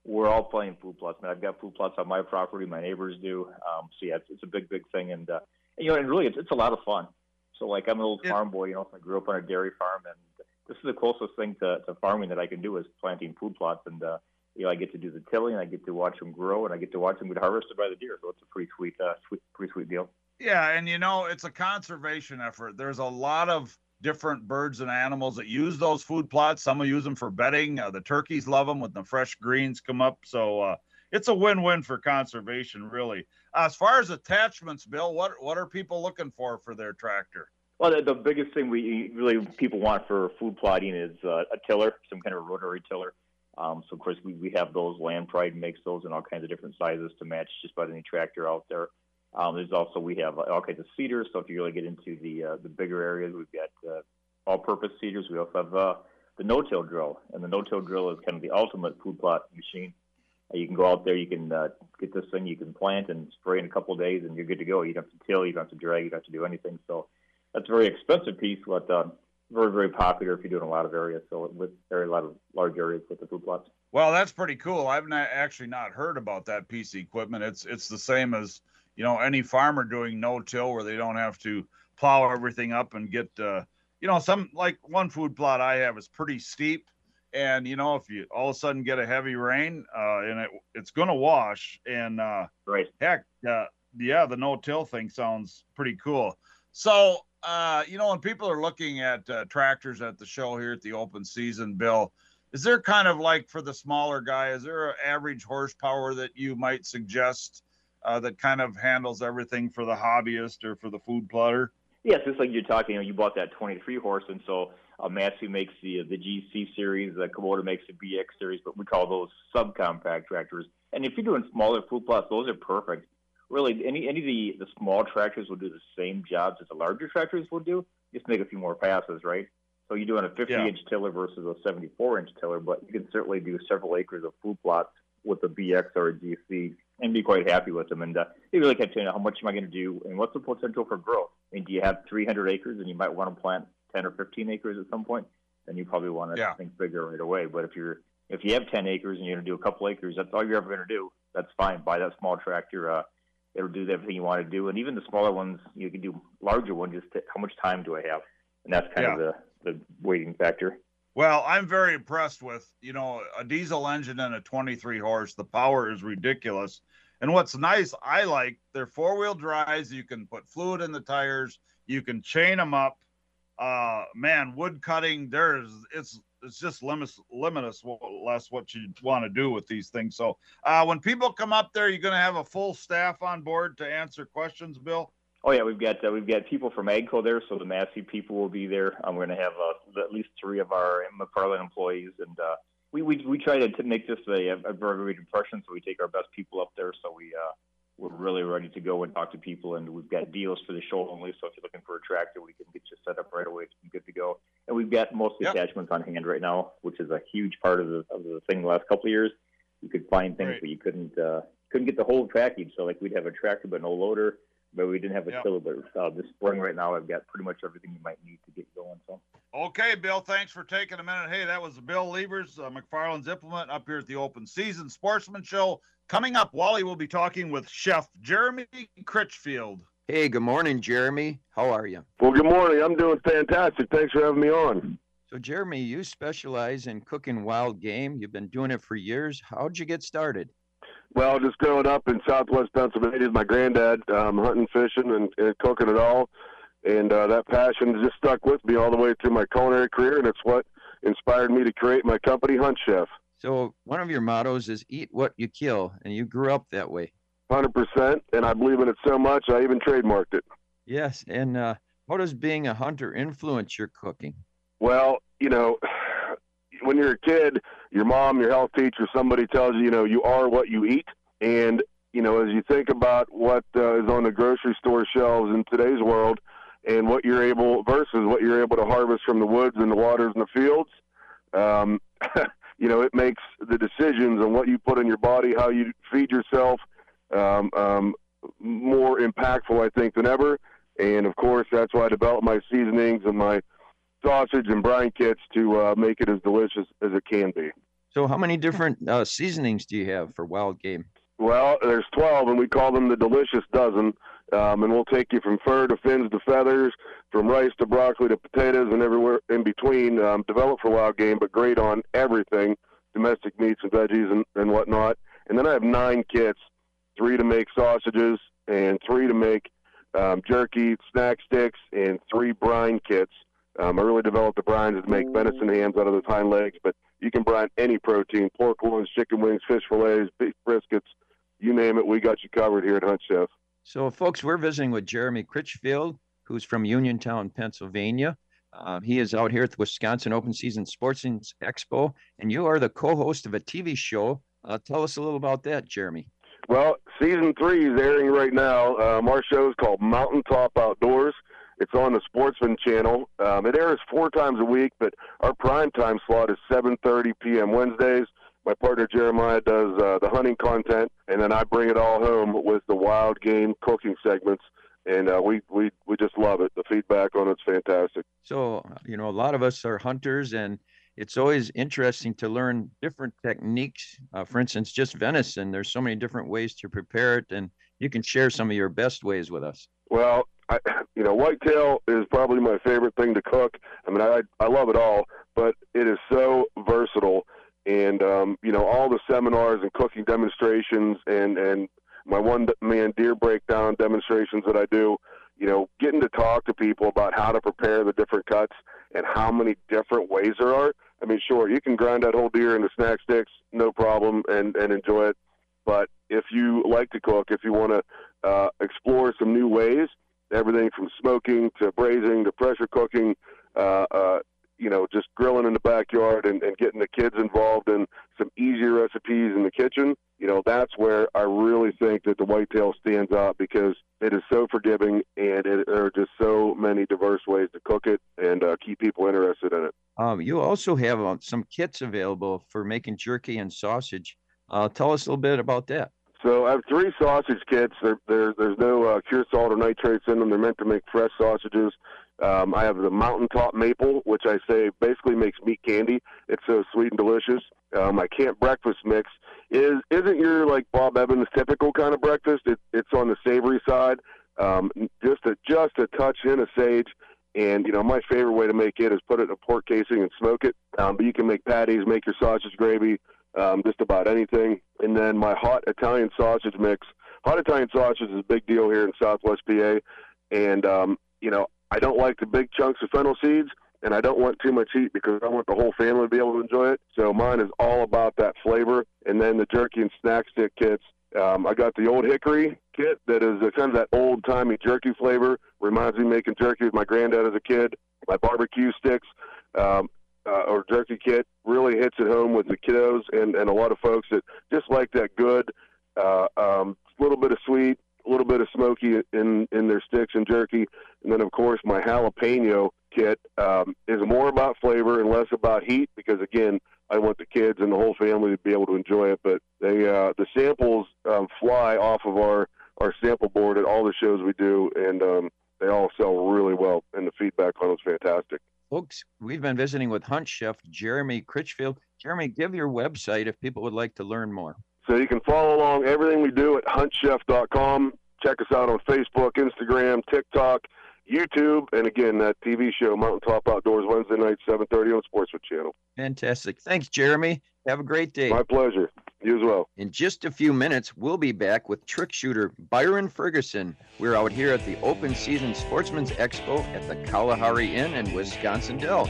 Speaker 17: we're all playing food plots. I mean, I've got food plots on my property. My neighbors do. Um, so yeah, it's, it's a big, big thing, and, uh, and you know, and really, it's, it's a lot of fun. So like, I'm an old
Speaker 3: Yeah.
Speaker 17: farm boy. You know, I grew up on a dairy farm, and this is the closest thing to, to farming that I can do is planting food plots, and uh, you know, I get to do the tilling, I get to watch them grow, and I get to watch them get harvested by the deer. So it's a pretty sweet, uh, sweet, pretty sweet deal.
Speaker 3: Yeah, and you know, it's a conservation effort. There's a lot of different birds and animals that use those food plots. Some will use them for bedding. Uh, the turkeys love them when the fresh greens come up. So uh, it's a win-win for conservation, really. Uh, as far as attachments, Bill, what what are people looking for for their tractor?
Speaker 17: Well, the, the biggest thing we really people want for food plotting is uh, a tiller, some kind of rotary tiller. Um, so, of course, we, we have those. Land Pride makes those in all kinds of different sizes to match just about any tractor out there. Um, there's also, we have all kinds of seeders. So if you really get into the uh, the bigger areas, we've got uh, all-purpose seeders. We also have uh, the no-till drill. And the no-till drill is kind of the ultimate food plot machine. Uh, you can go out there, you can uh, get this thing, you can plant and spray in a couple of days, and you're good to go. You don't have to till, you don't have to drag, you don't have to do anything. So that's a very expensive piece, but uh, very, very popular if you're doing a lot of areas. So with very a lot of large areas with the food plots.
Speaker 3: Well, that's pretty cool. I've not actually not heard about that piece of equipment. It's it's the same as, you know, any farmer doing no-till where they don't have to plow everything up and get, uh, you know, some, like one food plot I have is pretty steep. And, you know, if you all of a sudden get a heavy rain uh, and it it's going to wash and uh,
Speaker 17: right.
Speaker 3: heck, uh, yeah, the no-till thing sounds pretty cool. So, uh, you know, when people are looking at uh, tractors at the show here at the open season, Bill, is there kind of like for the smaller guy, is there an average horsepower that you might suggest uh, that kind of handles everything for the hobbyist or for the food plotter?
Speaker 17: Yes, it's like you're talking, you know, you bought that twenty-three horse, and so uh, Massey makes the the G C series, uh, Kubota makes the B X series, but we call those subcompact tractors. And if you're doing smaller food plots, those are perfect. Really, any any of the, the small tractors will do the same jobs as the larger tractors will do, just make a few more passes, right? So you're doing a fifty-inch yeah. tiller versus a seventy-four-inch tiller, but you can certainly do several acres of food plots with a B X or a G C and be quite happy with them. And uh, you really can't tell you how much am I going to do and what's the potential for growth. I mean, do you have three hundred acres and you might want to plant ten or fifteen acres at some point? Then you probably want to yeah. think bigger right away. But if you're if you have ten acres and you're going to do a couple acres, that's all you're ever going to do. That's fine. Buy that small tractor. Uh, it'll do everything you want to do. And even the smaller ones, you can do larger ones. Just to, how much time do I have? And that's kind yeah. of the, the weighting factor.
Speaker 3: Well, I'm very impressed with, you know, a diesel engine and a twenty-three horse. The power is ridiculous. And what's nice, I like, they're four-wheel drives. You can put fluid in the tires. You can chain them up. Uh, man, wood cutting, there's it's it's just limitless, limitless less what you want to do with these things. So uh, when people come up there, you're going to have a full staff on board to answer questions, Bill?
Speaker 17: Oh yeah, we've got uh, we've got people from AGCO there, so the Massey people will be there. Um, we're going to have uh, at least three of our McFarland employees, and uh, we, we we try to, to make this a, a very good impression. So we take our best people up there. So we uh, we're really ready to go and talk to people, and we've got deals for the show only. So if you're looking for a tractor, we can get you set up right away. It's good to go. And we've got most of the yep. attachments on hand right now, which is a huge part of the of the thing the last couple of years. You could find things, right. but you couldn't uh, couldn't get the whole package. So like we'd have a tractor but no loader. But we didn't have a yep. tiller, but uh, this spring right now, I've got pretty much everything you might need to get going. So,
Speaker 3: okay, Bill, thanks for taking a minute. Hey, that was Bill Liebers, uh, McFarland's Implement, up here at the Open Season Sportsman Show. Coming up, Wally will be talking with Chef Jeremy Critchfield.
Speaker 2: Hey, good morning, Jeremy. How are you?
Speaker 18: Well, good morning. I'm doing fantastic. Thanks for having me on.
Speaker 2: So, Jeremy, you specialize in cooking wild game. You've been doing it for years. How'd you get started?
Speaker 18: Well, just growing up in southwest Pennsylvania, my granddad, um, hunting, fishing, and, and cooking it all. And uh, that passion just stuck with me all the way through my culinary career, and it's what inspired me to create my company, Hunt Chef.
Speaker 2: So one of your mottos is eat what you kill, and you grew up that way.
Speaker 18: one hundred percent, and I believe in it so much, I even trademarked it.
Speaker 2: Yes, and uh, how does being a hunter influence your cooking?
Speaker 18: Well, you know, when you're a kid, your mom, your health teacher, somebody tells you, you know, you are what you eat. And, you know, as you think about what uh, is on the grocery store shelves in today's world and what you're able versus what you're able to harvest from the woods and the waters and the fields, um, you know, it makes the decisions on what you put in your body, how you feed yourself, um, um, more impactful, I think, than ever. And, of course, that's why I developed my seasonings and my sausage and brine kits to uh, make it as delicious as it can be.
Speaker 2: So how many different uh, seasonings do you have for wild game?
Speaker 18: Well, there's twelve, and we call them the delicious dozen. Um, and we'll take you from fur to fins to feathers, from rice to broccoli to potatoes and everywhere in between. Um, developed for wild game, but great on everything, domestic meats and veggies and, and whatnot. And then I have nine kits, three to make sausages and three to make um, jerky, snack sticks, and three brine kits. Um, I really developed the brines to make venison hams out of those hind legs, but you can brine any protein, pork loins, chicken wings, fish fillets, beef briskets, you name it, we got you covered here at Hunt Chef.
Speaker 2: So, folks, we're visiting with Jeremy Critchfield, who's from Uniontown, Pennsylvania. Uh, he is out here at the Wisconsin Open Season Sportsman Expo, and you are the co-host of a T V show. Uh, tell us a little about that, Jeremy.
Speaker 18: Well, season three is airing right now. Um, our show is called Mountaintop Outdoors. It's on the Sportsman Channel. Um, it airs four times a week, but our prime time slot is seven thirty p.m. Wednesdays. My partner Jeremiah does uh, the hunting content, and then I bring it all home with the wild game cooking segments, and uh, we, we, we just love it. The feedback on it's fantastic.
Speaker 2: So, you know, a lot of us are hunters, and it's always interesting to learn different techniques. Uh, for instance, just venison, there's so many different ways to prepare it, and you can share some of your best ways with us.
Speaker 18: Well, I, you know, whitetail is probably my favorite thing to cook. I mean, I, I love it all, but it is so versatile. And, um, you know, all the seminars and cooking demonstrations and, and my one-man deer breakdown demonstrations that I do, you know, getting to talk to people about how to prepare the different cuts and how many different ways there are. I mean, sure, you can grind that whole deer into snack sticks, no problem, and, and enjoy it. But if you like to cook, if you want to uh, explore some new ways, everything from smoking to braising to pressure cooking, uh, uh, you know, just grilling in the backyard and, and getting the kids involved in some easier recipes in the kitchen, you know, that's where I really think that the whitetail stands out because it is so forgiving and it, there are just so many diverse ways to cook it and uh, keep people interested in it.
Speaker 2: Um, you also have uh, some kits available for making jerky and sausage. Uh, tell us a little bit about that.
Speaker 18: So I have three sausage kits. There, there, there's no uh, cured salt or nitrates in them. They're meant to make fresh sausages. Um, I have the Mountaintop Maple, which I say basically makes meat candy. It's so sweet and delicious. Uh, my Camp Breakfast Mix is, isn't your, like, Bob Evans typical kind of breakfast. It, it's on the savory side, um, just a, just a touch in of sage. And, you know, my favorite way to make it is put it in a pork casing and smoke it. Um, but you can make patties, make your sausage gravy, um, just about anything. And then my Hot Italian Sausage Mix. Hot Italian sausage is a big deal here in Southwest P A. And, um, you know, I don't like the big chunks of fennel seeds, and I don't want too much heat because I want the whole family to be able to enjoy it. So mine is all about that flavor. And then the jerky and snack stick kits. Um, I got the Old Hickory kit that is uh, kind of that old-timey jerky flavor. Reminds me of making jerky with my granddad as a kid. My barbecue sticks um, uh, or jerky kit really hits it home with the kiddos and, and a lot of folks that just like that good uh, um, little bit of sweet, a little bit of smoky in, in their sticks and jerky. And then, of course, my jalapeno kit um, is more about flavor and less about heat because, again, I want the kids and the whole family to be able to enjoy it. But they, uh, the samples um, fly off of our, our sample board at all the shows we do, and um, they all sell really well, and the feedback on them is fantastic.
Speaker 2: Folks, we've been visiting with Hunt Chef Jeremy Critchfield. Jeremy, give your website if people would like to learn more.
Speaker 18: So you can follow along everything we do at hunt chef dot com. Check us out on Facebook, Instagram, TikTok, YouTube, and again, that T V show, Mountaintop Outdoors, Wednesday night, seven thirty on Sportsman Channel.
Speaker 2: Fantastic. Thanks, Jeremy. Have a great day.
Speaker 18: My pleasure. You as well.
Speaker 2: In just a few minutes, we'll be back with trick shooter Byron Ferguson. We're out here at the Open Season Sportsman's Expo at the Kalahari Inn in Wisconsin Dells.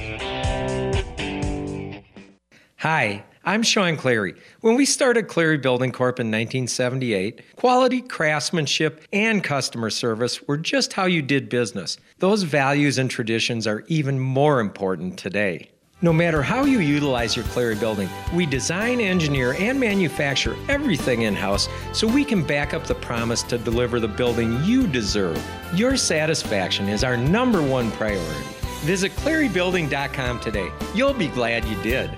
Speaker 6: Hi, I'm Sean Clary. When we started Clary Building Corp in nineteen seventy-eight, quality, craftsmanship, and customer service were just how you did business. Those values and traditions are even more important today. No matter how you utilize your Clary building, we design, engineer, and manufacture everything in-house so we can back up the promise to deliver the building you deserve. Your satisfaction is our number one priority. Visit clary building dot com today. You'll be glad you did.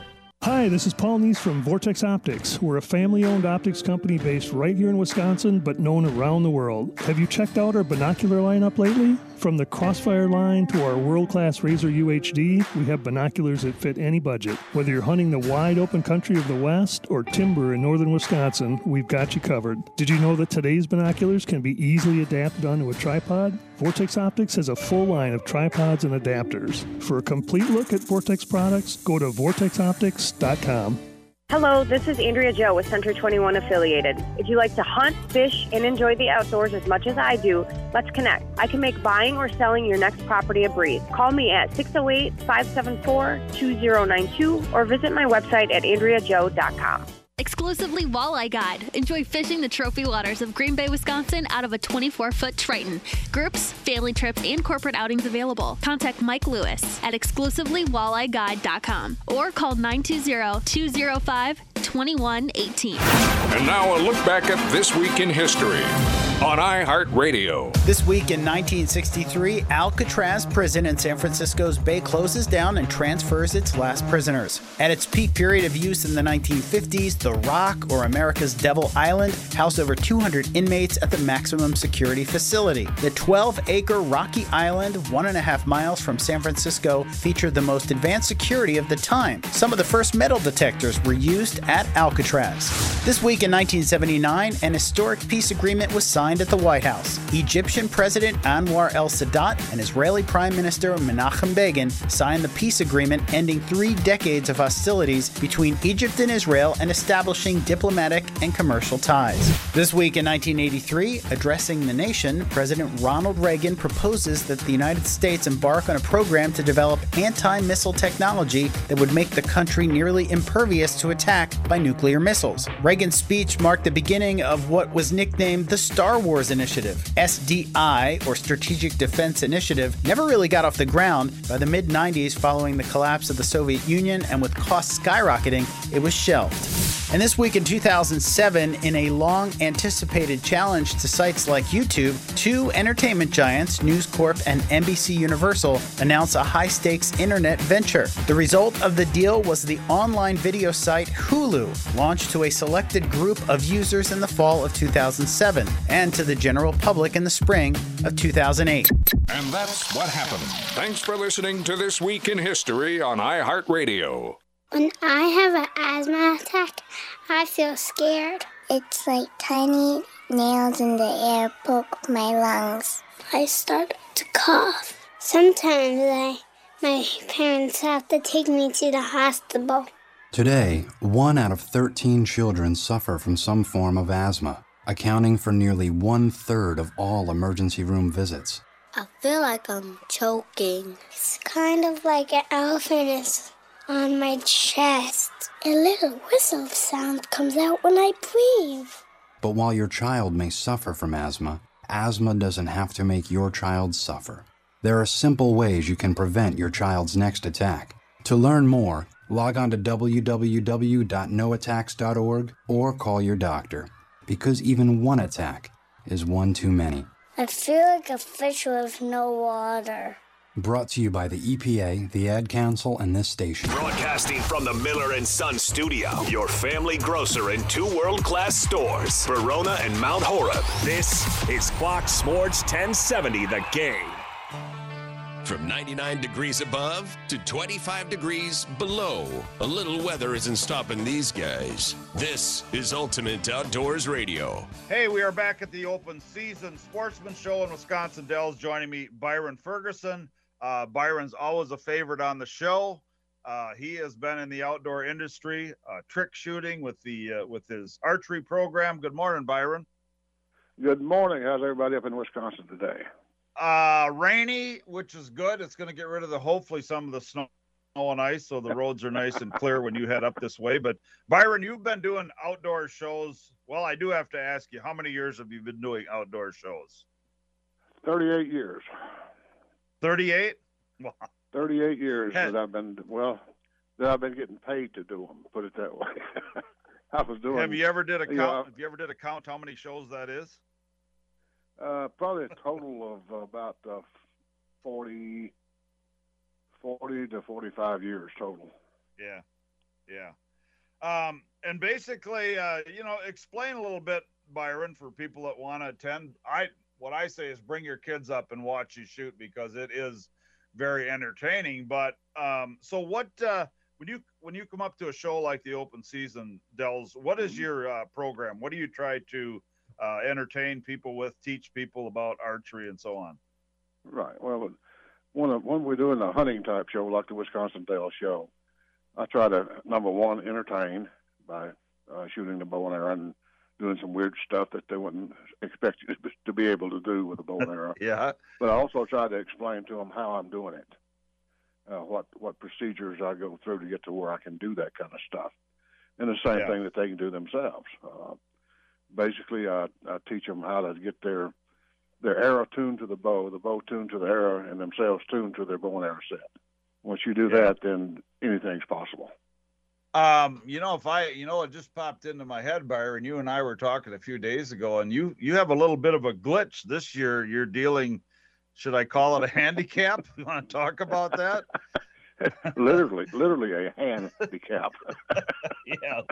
Speaker 7: Hi, this is Paul Neese from Vortex Optics. We're a family-owned optics company based right here in Wisconsin, but known around the world. Have you checked out our binocular lineup lately? From the Crossfire line to our world-class Razor U H D, we have binoculars that fit any budget. Whether you're hunting the wide-open country of the West or timber in northern Wisconsin, we've got you covered. Did you know that today's binoculars can be easily adapted onto a tripod? Vortex Optics has a full line of tripods and adapters. For a complete look at Vortex products, go to vortex optics dot com.
Speaker 19: Hello, this is Andrea Joe with Century twenty-one Affiliated. If you like to hunt, fish, and enjoy the outdoors as much as I do, let's connect. I can make buying or selling your next property a breeze. Call me at six oh eight, five seven four, two oh nine two or visit my website at andrea joe dot com.
Speaker 20: Exclusively Walleye Guide. Enjoy fishing the trophy waters of Green Bay, Wisconsin out of a twenty-four foot Triton. Groups, family trips, and corporate outings available. Contact Mike Lewis at exclusively walleye guide dot com or call nine two zero, two zero five, two one one eight.
Speaker 21: And now a look back at This Week in History on iHeartRadio.
Speaker 22: This week in nineteen sixty-three, Alcatraz prison in San Francisco's Bay closes down and transfers its last prisoners. At its peak period of use in the nineteen fifties, The Rock, or America's Devil Island, housed over two hundred inmates at the maximum security facility. The twelve acre rocky island, one and a half miles from San Francisco, featured the most advanced security of the time. Some of the first metal detectors were used at Alcatraz. This week in nineteen seventy-nine, an historic peace agreement was signed at the White House. Egyptian President Anwar el-Sadat and Israeli Prime Minister Menachem Begin signed the peace agreement, ending three decades of hostilities between Egypt and Israel and establishing diplomatic and commercial ties. This week in nineteen eighty-three, addressing the nation, President Ronald Reagan proposes that the United States embark on a program to develop anti-missile technology that would make the country nearly impervious to attack by nuclear missiles. Reagan's speech marked the beginning of what was nicknamed the Star Wars Initiative. S D I, or Strategic Defense Initiative, never really got off the ground. By the mid nineties, following the collapse of the Soviet Union and with costs skyrocketing, it was shelved. And this week in two thousand seven, in a long-anticipated challenge to sites like YouTube, two entertainment giants, News Corp and N B C Universal, announced a high-stakes internet venture. The result of the deal was the online video site Hulu, launched to a selected group of users in the fall of two thousand seven, and to the general public in the spring of two thousand eight.
Speaker 21: And that's what happened. Thanks for listening to This Week in History on iHeartRadio.
Speaker 23: When I have an asthma attack, I feel scared. It's like tiny nails in the air poke my lungs. I start to cough. Sometimes I, my parents have to take me to the hospital.
Speaker 24: Today, one out of thirteen children suffer from some form of asthma, accounting for nearly one-third of all emergency room visits.
Speaker 23: I feel like I'm choking. It's kind of like an elephant is on my chest. A little whistle sound comes out when I breathe.
Speaker 24: But while your child may suffer from asthma, asthma doesn't have to make your child suffer. There are simple ways you can prevent your child's next attack. To learn more, log on to w w w dot no attacks dot org or call your doctor, because even one attack is one too many.
Speaker 23: I feel like a fish with no water.
Speaker 24: Brought to you by the E P A, the Ad Council, and this station.
Speaker 25: Broadcasting from the Miller and Son studio, your family grocer in two world-class stores, Verona and Mount Horeb. This is Fox Sports ten seventy, The Game.
Speaker 1: From ninety-nine degrees above to twenty-five degrees below, a little weather isn't stopping these guys. This is Ultimate Outdoors Radio.
Speaker 3: Hey, we are back at the open season sportsman show in Wisconsin Dells. Joining me, Byron Ferguson. Uh, Byron's always a favorite on the show. Uh, he has been in the outdoor industry, uh, trick shooting with the uh, with his archery program. Good morning, Byron.
Speaker 26: Good morning. How's everybody up in Wisconsin today?
Speaker 3: Uh, rainy, which is good. It's going to get rid of the hopefully some of the snow and ice, so the roads are nice and clear when you head up this way. But Byron, you've been doing outdoor shows. Well, I do have to ask you, how many years have you been doing outdoor shows?
Speaker 26: thirty-eight years.
Speaker 3: thirty-eight?
Speaker 26: Wow. thirty-eight years that I've been, well, that I've been getting paid to do them, put it that way. I was doing.
Speaker 3: Have you ever did a count?
Speaker 26: You know,
Speaker 3: have you ever did a count how many shows that is?
Speaker 26: Uh, probably a total of about uh, forty, forty to forty-five years total.
Speaker 3: Yeah. Yeah. Um, and basically, uh, you know, explain a little bit, Byron, for people that want to attend. I what I say is bring your kids up and watch you shoot, because it is very entertaining. But um, so what uh, when you when you come up to a show like the open season, Dells, what is your uh, program? What do you try to uh, entertain people with, teach people about archery and so on?
Speaker 26: Right. Well, when when we're doing a hunting type show like the Wisconsin Dells show, I try to, number one, entertain by uh, shooting the bow and arrow and doing some weird stuff that they wouldn't expect you to be able to do with a bow and arrow.
Speaker 3: Yeah.
Speaker 26: But I also try to explain to them how I'm doing it, uh, what what procedures I go through to get to where I can do that kind of stuff, and the same
Speaker 3: Yeah.
Speaker 26: thing that they can do themselves. Uh, basically, I, I teach them how to get their their arrow tuned to the bow, the bow tuned to the arrow, and themselves tuned to their bow and arrow set. Once you do
Speaker 3: Yeah.
Speaker 26: that, then anything's possible.
Speaker 3: Um, you know, if I, you know, it just popped into my head, Byron. You and I were talking a few days ago, and you you have a little bit of a glitch this year. You're dealing, should I call it a handicap? You want to talk about that?
Speaker 26: literally, literally a handicap.
Speaker 3: Yes.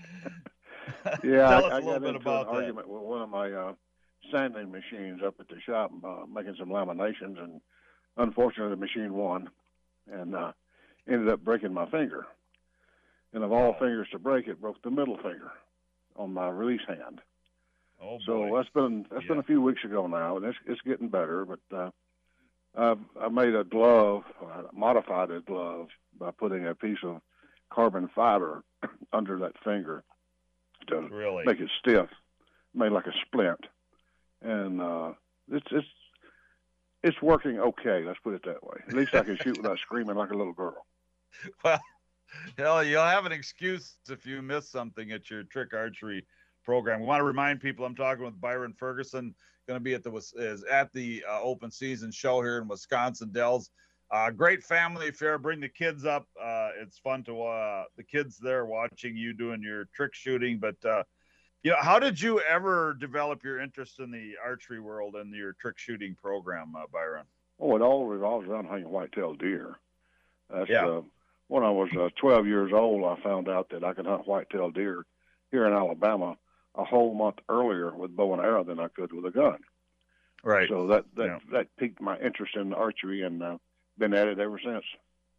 Speaker 26: Yeah,
Speaker 3: Tell
Speaker 26: I,
Speaker 3: us
Speaker 26: I
Speaker 3: a little
Speaker 26: got
Speaker 3: bit
Speaker 26: into
Speaker 3: about
Speaker 26: an
Speaker 3: that.
Speaker 26: argument with one of my uh, sanding machines up at the shop, uh, making some laminations, and unfortunately, the machine won, and uh, ended up breaking my finger. And of all fingers to break, it broke the middle finger on my release hand.
Speaker 3: Oh,
Speaker 26: so
Speaker 3: boy.
Speaker 26: that's been that's been a few weeks ago now, and it's it's getting better. But uh, I've I made a glove, uh, modified a glove by putting a piece of carbon fiber under that finger to
Speaker 3: Really?
Speaker 26: make it stiff, made like a splint, and uh, it's it's it's working okay. Let's put it that way. At least I can shoot without screaming like a little girl.
Speaker 3: Well, hell, you'll have an excuse if you miss something at your trick archery program. We want to remind people I'm talking with Byron Ferguson, going to be at the is at the uh, open season show here in Wisconsin Dells. Uh, great family affair. Bring the kids up. Uh, it's fun to uh, the kids there watching you doing your trick shooting. But uh, you know, how did you ever develop your interest in the archery world and your trick shooting program, uh, Byron?
Speaker 26: Oh, it all revolves around hunting white-tailed deer. That's,
Speaker 3: Yeah.
Speaker 26: uh, when I was uh, twelve years old, I found out that I could hunt white-tailed deer here in Alabama a whole month earlier with bow and arrow than I could with a gun.
Speaker 3: Right.
Speaker 26: So that that,
Speaker 3: Yeah.
Speaker 26: that piqued my interest in archery, and uh, been at it ever since.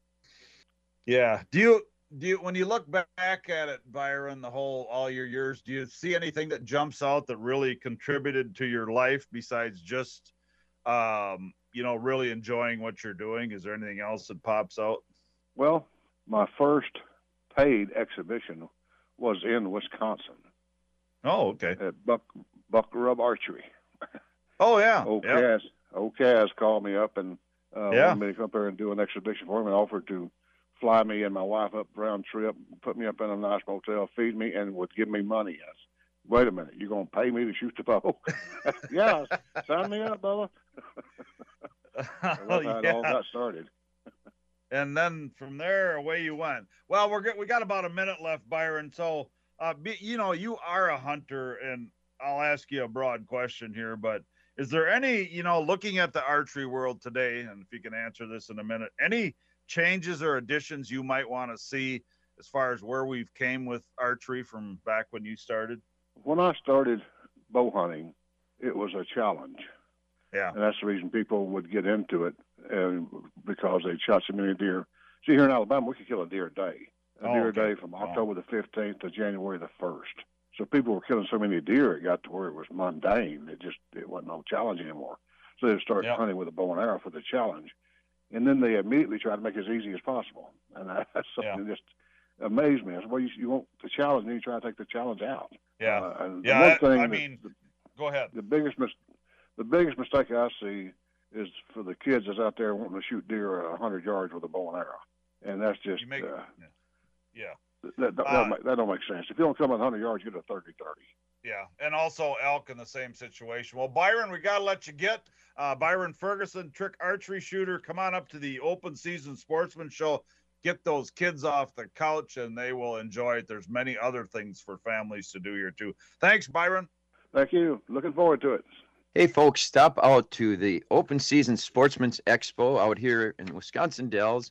Speaker 3: Yeah. Do you do you when you look back at it, Byron, the whole all your years, do you see anything that jumps out that really contributed to your life besides just um, you know, really enjoying what you're doing? Is there anything else that pops out?
Speaker 26: Well, my first paid exhibition was in Wisconsin.
Speaker 3: Oh, okay.
Speaker 26: At Buck Buck Rub Archery.
Speaker 3: Oh yeah.
Speaker 26: Old
Speaker 3: Yep.
Speaker 26: Kaz, Old Kaz called me up and uh,
Speaker 3: Yeah.
Speaker 26: wanted me to come up there and do an exhibition for him, and offered to fly me and my wife up round trip, put me up in a nice motel, feed me, and would give me money. I said, wait a minute, you're going to pay me to shoot the bow? Yeah, sign me up, Bubba. So that's how it all got started.
Speaker 3: And then from there, away you went. Well, we're good. We got about a minute left, Byron. So, uh, be, you know, you are a hunter, and I'll ask you a broad question here, but is there any, you know, looking at the archery world today, and if you can answer this in a minute, any changes or additions you might want to see as far as where we've came with archery from back when you started?
Speaker 26: When I started bow hunting, it was a challenge.
Speaker 3: Yeah.
Speaker 26: And that's the reason people would get into it, and because they shot so many deer. See, here in Alabama, we could kill a deer a day. A
Speaker 3: Oh,
Speaker 26: deer
Speaker 3: okay.
Speaker 26: a day from October the fifteenth to January the first. So people were killing so many deer, it got to where it was mundane. It just, it wasn't no challenge anymore. So they started
Speaker 3: Yep.
Speaker 26: hunting with a bow and arrow for the challenge. And then they immediately tried to make it as easy as possible. And that's something that just amazed me. I said, well, you, you want the challenge, and you try to take the challenge out.
Speaker 3: Yeah.
Speaker 26: Uh, and the
Speaker 3: Yeah.
Speaker 26: one
Speaker 3: I,
Speaker 26: thing
Speaker 3: I
Speaker 26: that-
Speaker 3: mean, go ahead.
Speaker 26: the biggest mis- the biggest mistake I see is for the kids that's out there wanting to shoot deer a hundred yards with a bow and arrow, and that's just
Speaker 3: You make,
Speaker 26: uh,
Speaker 3: yeah.
Speaker 26: that, that, that,
Speaker 3: Uh,
Speaker 26: don't make, that don't make sense. If you don't come at a hundred yards, you get a thirty thirty.
Speaker 3: Yeah, and also elk in the same situation. Well, Byron, we got to let you get. Uh, Byron Ferguson, trick archery shooter. Come on up to the open season sportsman show. Get those kids off the couch, and they will enjoy it. There's many other things for families to do here, too. Thanks, Byron.
Speaker 26: Thank you. Looking forward to it.
Speaker 2: Hey, folks, stop out to the Open Season Sportsman's Expo out here in Wisconsin Dells.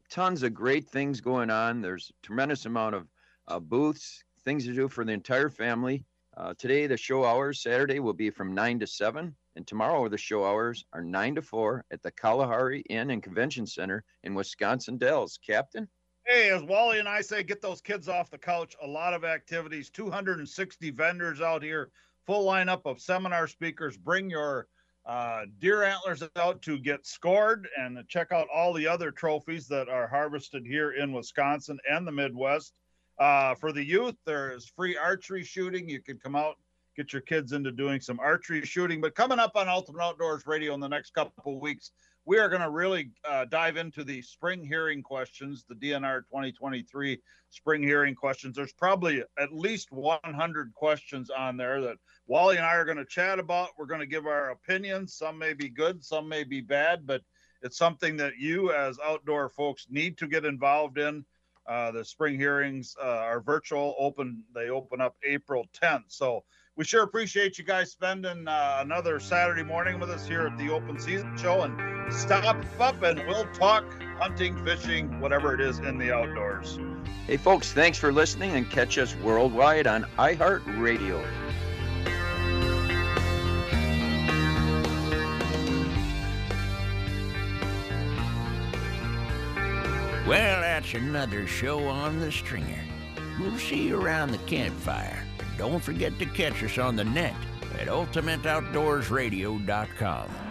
Speaker 2: tons of great things going on. There's a tremendous amount of uh, booths, things to do for the entire family. Uh, today, the show hours, Saturday, will be from nine to seven. And tomorrow, the show hours are nine to four at the Kalahari Inn and Convention Center in Wisconsin Dells. Captain?
Speaker 3: Hey, as Wally and I say, get those kids off the couch. A lot of activities, two hundred sixty vendors out here, full lineup of seminar speakers. Bring your uh, deer antlers out to get scored and check out all the other trophies that are harvested here in Wisconsin and the Midwest. Uh, for the youth, there is free archery shooting. You can come out, get your kids into doing some archery shooting. But coming up on Ultimate Outdoors Radio in the next couple of weeks, we are going to really uh, dive into the spring hearing questions, the D N R twenty twenty-three spring hearing questions. There's probably at least one hundred questions on there that Wally and I are going to chat about. We're going to give our opinions. Some may be good, some may be bad, but it's something that you as outdoor folks need to get involved in. Uh, the spring hearings uh, are virtual, open. They open up April tenth. So we sure appreciate you guys spending uh, another Saturday morning with us here at the Open Season Show. And stop up and we'll talk hunting, fishing, whatever it is in the outdoors.
Speaker 2: Hey, folks, thanks for listening, and catch us worldwide on iHeartRadio.
Speaker 5: Well, that's another show on the Stringer. We'll see you around the campfire. And don't forget to catch us on the net at ultimate outdoors radio dot com.